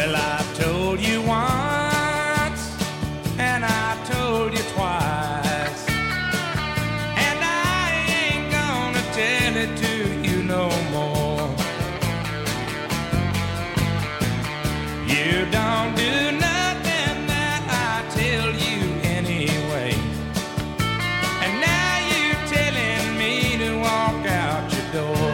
Well, I told you once, and I told you twice, and I ain't gonna tell it to you no more. You don't do nothing that I tell you anyway, and now you're telling me to walk out your door.